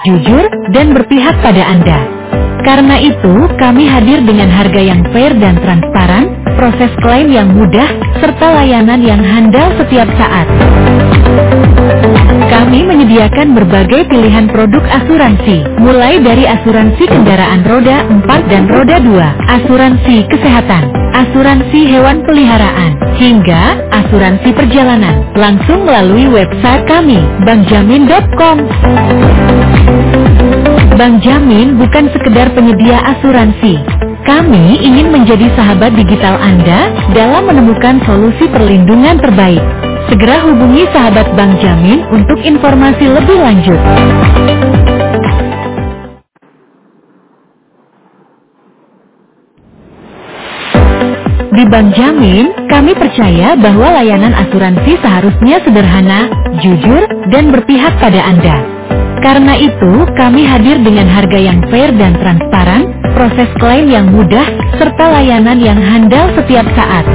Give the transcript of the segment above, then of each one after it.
jujur, dan berpihak pada Anda. Karena itu, kami hadir dengan harga yang fair dan transparan, proses klaim yang mudah, serta layanan yang handal setiap saat. Kami menyediakan berbagai pilihan produk asuransi, mulai dari asuransi kendaraan roda 4 dan roda 2, asuransi kesehatan, asuransi hewan peliharaan, hingga asuransi perjalanan. Langsung melalui website kami, bankjamin.com. Bank Jamin bukan sekedar penyedia asuransi. Kami ingin menjadi sahabat digital Anda dalam menemukan solusi perlindungan terbaik. Segera hubungi sahabat Bank Jamin untuk informasi lebih lanjut. Di Bank Jamin, kami percaya bahwa layanan asuransi seharusnya sederhana, jujur, dan berpihak pada Anda. Karena itu, kami hadir dengan harga yang fair dan transparan, proses klaim yang mudah, serta layanan yang handal setiap saat.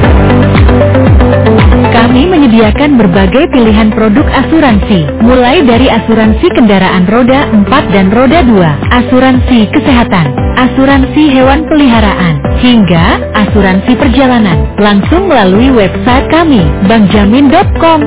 Kami menyediakan berbagai pilihan produk asuransi, mulai dari asuransi kendaraan roda 4 dan roda 2, asuransi kesehatan, asuransi hewan peliharaan, hingga asuransi perjalanan. Langsung melalui website kami, bankjamin.com.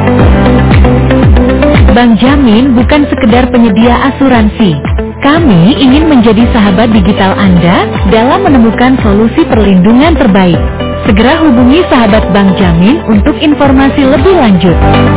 Bank Jamin bukan sekedar penyedia asuransi. Kami ingin menjadi sahabat digital Anda dalam menemukan solusi perlindungan terbaik. Segera hubungi sahabat Bank Jamin untuk informasi lebih lanjut.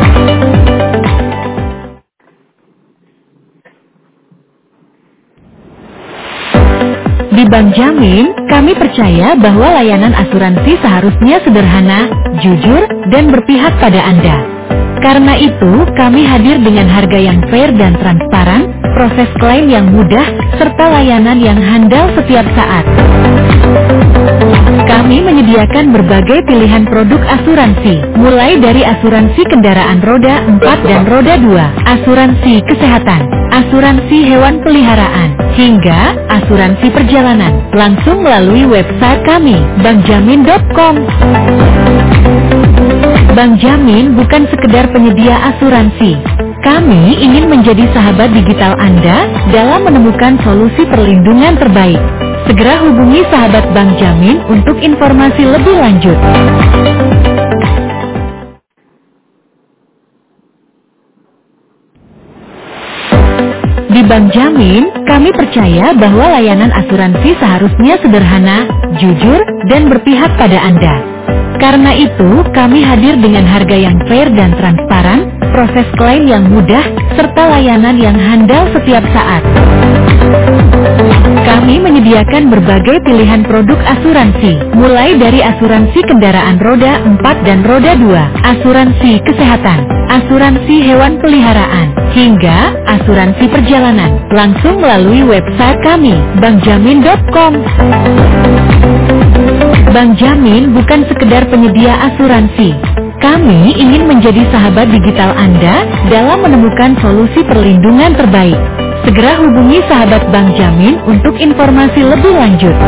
Di Bank Jamin, kami percaya bahwa layanan asuransi seharusnya sederhana, jujur, dan berpihak pada Anda. Karena itu, kami hadir dengan harga yang fair dan transparan, proses klaim yang mudah, serta layanan yang handal setiap saat. Kami menyediakan berbagai pilihan produk asuransi, mulai dari asuransi kendaraan roda 4 dan roda 2, asuransi kesehatan, asuransi hewan peliharaan, hingga asuransi perjalanan. Langsung melalui website kami, bankjamin.com. Bank Jamin bukan sekedar penyedia asuransi. Kami ingin menjadi sahabat digital Anda dalam menemukan solusi perlindungan terbaik. Segera hubungi sahabat Bank Jamin untuk informasi lebih lanjut. Di Bank Jamin, kami percaya bahwa layanan asuransi seharusnya sederhana, jujur, dan berpihak pada Anda. Karena itu, kami hadir dengan harga yang fair dan transparan, proses klaim yang mudah, serta layanan yang handal setiap saat. Kami menyediakan berbagai pilihan produk asuransi, mulai dari asuransi kendaraan roda 4 dan roda 2, asuransi kesehatan, asuransi hewan peliharaan, hingga asuransi perjalanan. Langsung melalui website kami, bankjamin.com. Bank Jamin bukan sekedar penyedia asuransi. Kami ingin menjadi sahabat digital Anda dalam menemukan solusi perlindungan terbaik. Segera hubungi sahabat Bank Jamin untuk informasi lebih lanjut.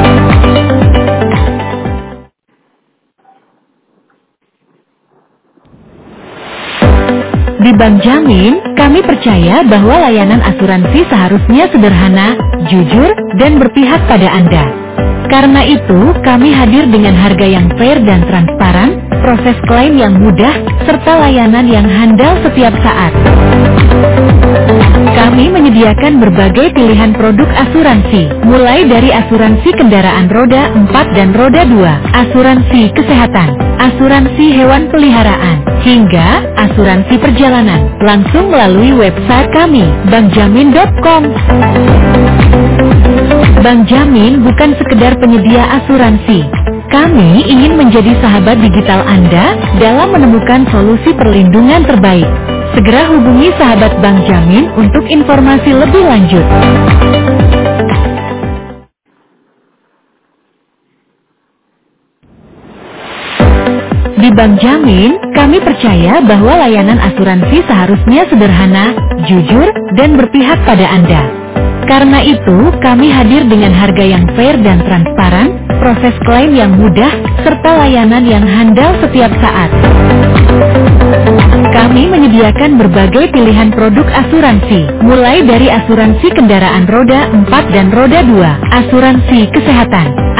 Di Bank Jamin, kami percaya bahwa layanan asuransi seharusnya sederhana, jujur, dan berpihak pada Anda. Karena itu, kami hadir dengan harga yang fair dan transparan, proses klaim yang mudah, serta layanan yang handal setiap saat. Kami menyediakan berbagai pilihan produk asuransi, mulai dari asuransi kendaraan roda 4 dan roda 2, asuransi kesehatan, asuransi hewan peliharaan, hingga asuransi perjalanan. Langsung melalui website kami, bankjamin.com. Bank Jamin bukan sekedar penyedia asuransi. Kami ingin menjadi sahabat digital Anda dalam menemukan solusi perlindungan terbaik. Segera hubungi sahabat Bank Jamin untuk informasi lebih lanjut. Di Bank Jamin, kami percaya bahwa layanan asuransi seharusnya sederhana, jujur, dan berpihak pada Anda. Karena itu, kami hadir dengan harga yang fair dan transparan, proses klaim yang mudah, serta layanan yang handal setiap saat. Kami menyediakan berbagai pilihan produk asuransi, mulai dari asuransi kendaraan roda 4 dan roda 2, asuransi kesehatan,